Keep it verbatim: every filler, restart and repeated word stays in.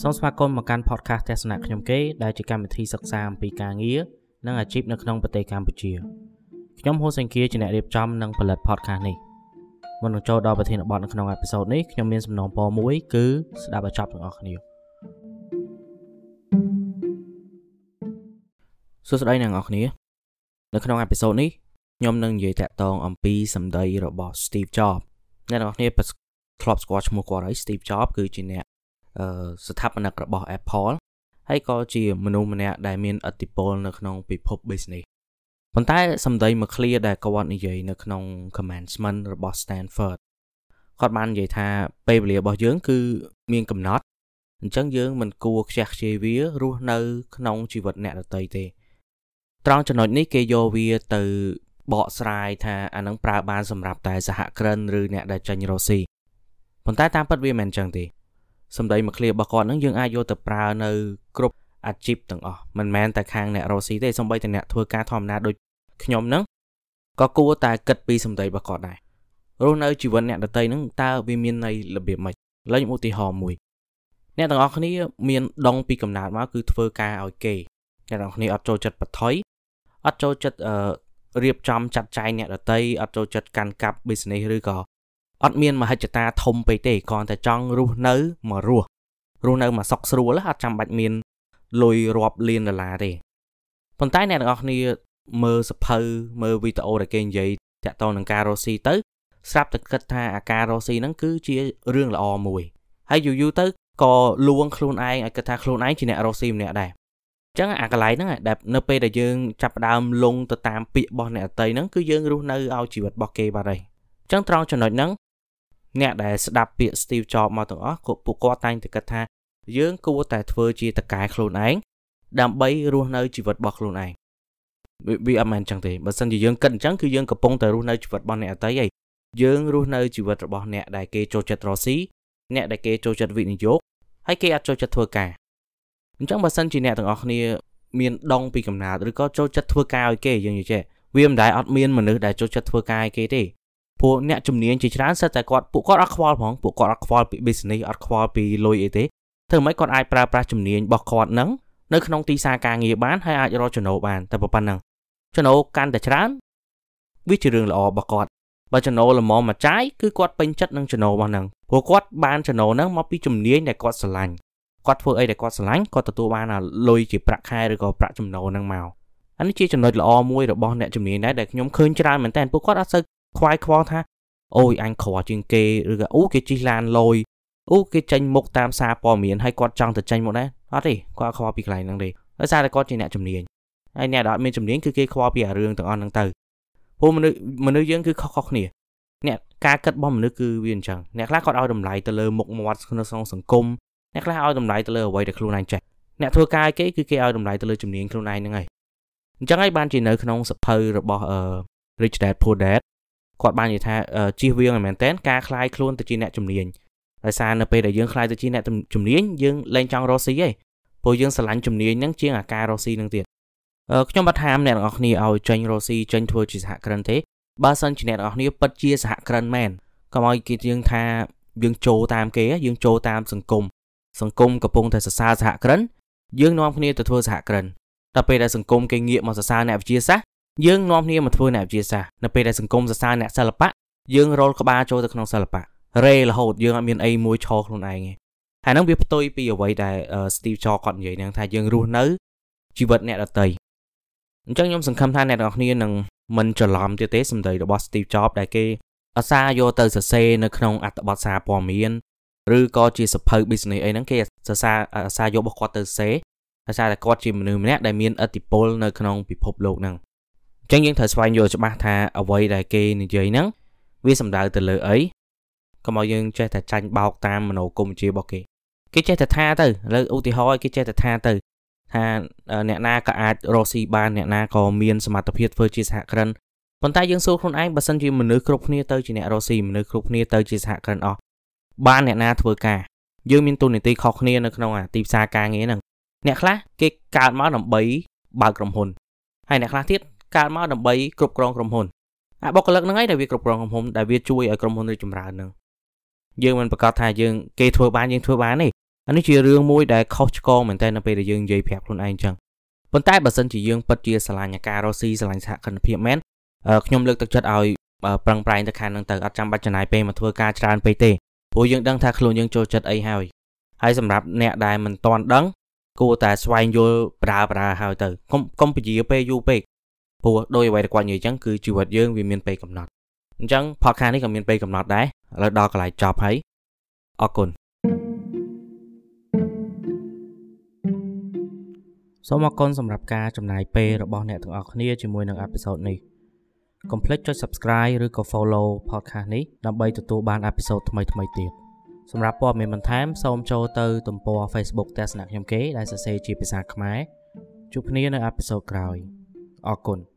សូមស្វាគមន៍មកកាន់ podcast ទស្សនៈខ្ញុំគេដែលជាកម្មវិធីសិក្សាអំពីការងារនិងអាជីពនៅក្នុងប្រទេសកម្ពុជាខ្ញុំហូសេងគៀជាអ្នករៀបចំនិងផលិត podcast នេះមុននឹងចូលដល់ប្រធានបទនៅក្នុងអេពីសូតនេះខ្ញុំមានសំណូមពរមួយគឺស្ដាប់ឲ្យចប់ទាំងអស់គ្នាសួស្ដីអ្នកនរគ្នានៅក្នុងអេពីសូតនេះខ្ញុំនឹងនិយាយតាក់ទងអំពីសម្ដីរបស់ Steve Jobs អ្នកនរគ្នាធ្លាប់ស្គាល់ឈ្មោះគាត់ហើយ Steve Jobs គឺជាអ្នកអឺស្ថាបនិករបស់ Apple ហើយក៏ជាមនុស្សម្នាក់ដែលមានឥទ្ធិពលនៅក្នុងពិភព business ប៉ុន្តែសម្ដីមួយឃ្លាដែលគាត់និយាយនៅក្នុង commencement របស់ Stanford គាត់បាននិយាយថាពេលវេលារបស់យើងគឺមានកំណត់អញ្ចឹងយើងមិនគួរខ្ជះខ្ជាយវារស់នៅក្នុងជីវិតអ្នកដទៃទេត្រង់ចំណុចនេះគេយកវាទៅបកស្រាយថាអានឹងប្រើបានសម្រាប់តែសហគ្រិនឬអ្នកដែលចាញ់រកស៊ីប៉ុន្តែតាមពិតវាមិនអញ្ចឹងទេសម្ដីមួយឃ្លារបស់គាត់ហ្នឹងយើងអាចយកទៅប្រើនៅគ្រប់អាជីពទាំងអស់មិនមែនតែខាងអ្នករកស៊ីទេសូម្បីតែអ្នកធ្វើការធម្មតាដូចខ្ញុំហ្នឹងក៏គួរតែគិតពីសម្ដីរបស់គាត់ដែររស់នៅជីវិតអ្នកដទៃហ្នឹងតើវាមានន័យរបៀបម៉េចឡើយឧទាហរណ៍មួយអ្នកទាំងអស់គ្នាមានដងពីកំណើតមកគឺធ្វើការឲ្យគេអ្នកទាំងអស់គ្នាអត់ចូលចិត្តបថុយអត់ចូលចិត្តអឺរៀបចំចាត់ចែងអ្នកដទៃអត់ចូលចិត្តកាន់កាប់ business ឬក៏អត់មានមហិច្ឆតាធំពេកទេគ្រាន់តែចង់រស់នៅមករស់រស់នៅមកសុខស្រួលអត់ចាំបាច់មានលុយរាប់លានដុល្លារទេប៉ុន្តែអ្នកទាំងអស់គ្នាមើលសភៅមើលវីដេអូដែលគេនិយាយតាក់ទងនឹងការរកស៊ីទៅស្រាប់តែគិតថាអាការរកស៊ីហ្នឹងគឺជារឿងល្អមួយហើយយូរយូរទៅក៏លួងខ្លួនឯងឲ្យគិតថាខ្លួនឯងជាអ្នករកស៊ីម្នាក់ដែរអញ្ចឹងអាកន្លែងហ្នឹងដែលនៅពេលដែលយើងចាប់ផ្ដើមលងទៅតាមពាក្យរបស់អ្នកដទៃហ្នឹងគឺយើងរស់នៅឲ្យជីវិតរបស់គេបាត់ហើយអញ្ចឹងត្រង់ចំណុចហ្នឹងអ្នកដែលស្ដាប់ពាក្យ Steve Jobs មកទាំងអស់ពួកគាត់តែងតែគិតថាយើងគួរតែធ្វើជាតកែខ្លួនឯងដើម្បីរស់នៅជីវិតរបស់ខ្លួនឯងវាអត់មែនអញ្ចឹងទេបើសិនជាយើងគិតអញ្ចឹងគឺយើងកំពុងតែរស់នៅជីវិតរបស់អ្នកដទៃឯងយើងរស់នៅជីវិតរបស់អ្នកដែលគេចូលចិត្តរកស៊ីអ្នកដែលគេចូលចិត្តវិនិយោគហើយគេអត់ចូលចិត្តធ្វើការអញ្ចឹងបើសិនជាអ្នកទាំងអស់គ្នាមានដងពីកំណើតឬក៏ចូលចិត្តធ្វើការឲ្យគេយើងនិយាយចេះវាមិនដែលអត់មានមនុស្សដែលចូលចិត្តធ្វើការឲ្យគេទេពួកអ្នកជំនាញជាច្រើនសិតតែគាត់ពួកគាត់អត់ខ្វល់ផងពួកគាត់អត់ខ្វល់ពី business អត់ខ្វល់ពីលុយអីទេធ្វើម៉េចគាត់អាចប្រើប្រាស់ជំនាញរបស់គាត់ហ្នឹងនៅក្នុងទីផ្សារការងារបានហើយអាចរកចំណូលបានតែប៉ុណ្ណឹងចំណូលកាន់តែច្រើនវាជារឿងល្អរបស់គាត់បើចំណូលល្មមមកចាយគឺគាត់ពេញចិត្តនឹងចំណូលរបស់ហ្នឹងព្រោះគាត់បានចំណូលហ្នឹងមកពីជំនាញដែលគាត់ស្រឡាញ់គាត់ធ្វើអីដែលគាត់ស្រឡាញ់គាត់ទទួលបានលុយជាប្រាក់ខែឬក៏ប្រាក់ចំណូលហ្នឹងមកអានេះជាចំណុចល្អមួយរបស់អ្នកជំនាញដែរដែលខ្ញុំឃើញច្រើនមែនតើពួកគាត់អត់សូវខ្វាយខ្វល់ថាអូយអញខ្វល់ជាងគេឬក៏អូគេជិះឡានលយអូគេចេញមុខតាមសារព័ត៌មានហើយគាត់ចង់ទៅចេញមុខដែរអត់ទេគាត់ខ្វល់ពីកន្លែងហ្នឹងទេដោយសារតែគាត់ជាអ្នកជំនាញហើយអ្នកដែលអត់មានជំនាញគឺគេខ្វល់ពីអារឿងទាំងអស់ហ្នឹងទៅព្រោះមនុស្សមនុស្សយើងគឺខុសៗគ្នាអ្នកការគិតរបស់មនុស្សគឺវាអញ្ចឹងអ្នកខ្លះគាត់ឲ្យតម្លៃទៅលើមុខមាត់ក្នុងសង្គមអ្នកខ្លះឲ្យតម្លៃទៅលើអ្វីដែលខ្លួនឯងចេះអ្នកធ្វើការឲ្យគេគឺគេឲ្យតម្លៃទៅលើជំនាញខ្លួនឯងហ្នឹងហើយអញ្ចឹងហើយបានជានៅក្នុងសភៅរបស់អឺ Rich Dad Poor Dadគាត់បាននិយាយថាជៀសវាងឲ្យមែនតើការคลายខ្លួនទៅជាអ្នកជំនាញដោយសារនៅពេលដែលយើងคลายទៅជាអ្នកជំនាញយើងលែងចង់រកស៊ីទេព្រោះយើងស្រឡាញ់ជំនាញហ្នឹងជាងអាការរកស៊ីហ្នឹងទៀតខ្ញុំបាត់ហាមអ្នកទាំងអស់គ្នាឲ្យចេញរកស៊ីចេញធ្វើជាសហគ្រិនទេបើសិនជាអ្នកទាំងអស់គ្នាពិតជាសហគ្រិនមែនកុំឲ្យគេយើងថាយើងចូលតាមគេយើងចូលតាមសង្គមសង្គមកំពុងតែសរសើរសហគ្រិនយើងនាំគ្នាទៅធ្វើសហគ្រិនតែពេលដែលសង្គមគេងាកមកសរសើរអ្នកវិទ្យាសាស្ត្រយើងនាំគ្នាមកធ្វើអ្នកវិទ្យាសាស្ត្រនៅពេលដែលសង្គមសរសើរអ្នកសិល្បៈយើងរលក្បាលចូលទៅក្នុងសិល្បៈរេរហូតយើងអត់មានអីមួយឈរខ្លួនឯងទេហើយហ្នឹងវាផ្ទុយពីអ្វីដែល Steve Jobs គាត់និយាយហ្នឹងថាយើងរស់នៅជីវិតអ្នកដទៃអញ្ចឹងខ្ញុំសង្ឃឹមថាអ្នកនរគ្នានឹងមិនច្រឡំទៀតទេសម្ដីរបស់ Steve Jobs ដែលគេអាសាយកទៅសរសេរនៅក្នុងអត្ថបទសារព័ត៌មានឬក៏ជាសភៅ business អីហ្នឹងគេសរសារអាសាយករបស់គាត់ទៅសរសេរអាសាតែគាត់ជាមនុស្សម្នាក់ដែលមានឥទ្ធិពលនៅក្នុងពិភពលោកហ្នឹងអញ្ចឹងយើងត្រូវស្វែងយល់ច្បាស់ថាអ្វីដែលគេនិយាយហ្នឹងវាសំដៅទៅលើអីកុំឲ្យយើងចេះតែចាញ់បោកតាមមโนគមវិជ្ជារបស់គេគេចេះតែថាទៅឥឡូវឧទាហរណ៍ឲ្យគេចេះតែថាទៅថាអ្នកណាក៏អាចរកស៊ីបានអ្នកណាក៏មានសមត្ថភាពធ្វើជាសហគ្រិនប៉ុន្តែយើងសួរខ្លួនឯងបើសិនជាមនុស្សគ្រប់គ្នាទៅជាអ្នករកស៊ីមនុស្សគ្រប់គ្នាទៅជាសហគ្រិនអស់បានអ្នកណាធ្វើការយើងមានទូនាទីខុសគ្នានៅក្នុងអាទីផ្សារការងារហ្នឹងអ្នកខ្លះគេកើតមកដើម្បីបើកក្រុមហ៊ុនហើយអ្នកខ្លះទៀតកើតមកដើម្បីគ្រប់គ្រងក្រុមហ៊ុនអាបុគ្គលិកហ្នឹងឯងដែលវាគ្រប់គ្រងក្រុមហ៊ុនដែលវាជួយឲ្យក្រុមហ៊ុនរីកចម្រើនហ្នឹងយើងមិនប្រកាសថាយើងគេធ្វើបានយើងធ្វើបានទេអានេះជារឿងមួយដែលខុសឆ្គងមែនតើនៅពេលដែលយើងនិយាយប្រាប់ខ្លួនឯងអញ្ចឹងប៉ុន្តែបើសិនជាយើងពិតជាស្រឡាញ់ការរស់ស៊ីស្រឡាញ់សហគ្រិនភាពមែនខ្ញុំលើកទឹកចិត្តឲ្យប្រឹងប្រែងទៅខាងហ្នឹងទៅអត់ចាំបាច់ចំណាយពេលមកធ្វើការច្រើនពេកទេព្រោះយើងដឹងថាខ្លួនយើងចូលចិត្តអីហើយហើយសម្រាប់អ្នកដែលមិនទាន់ដឹងគួរតែស្វែងយល់ប្រើប្រើហើយទៅកុំកុំពជាពេលយូរពេកព្រោះដោយអ្វីដែលគាត់និយាយអញ្ចឹងគឺជីវិតយើងវាមានពេលកំណត់អញ្ចឹង podcast នេះក៏មានពេលកំណត់ដែរឥឡូវដល់កន្លែងចប់ហើយអរគុណសូមអរគុណសម្រាប់ការចំណាយពេលរបស់អ្នកទាំងអស់គ្នាជាមួយនឹងអេពីសូតនេះកុំភ្លេចចុច subscribe ឬក៏ follow podcast នេះដើម្បីទទួលបានអេពីសូតថ្មីៗទៀតសម្រាប់ព័ត៌មានបន្ថែមសូមចូលទៅទំព័រ Facebook ទស្សនៈខ្ញុំគេដែលសរសេរជាភាសាខ្មែរជួបគ្នានៅអេពីសូតក្រោយអរគុណ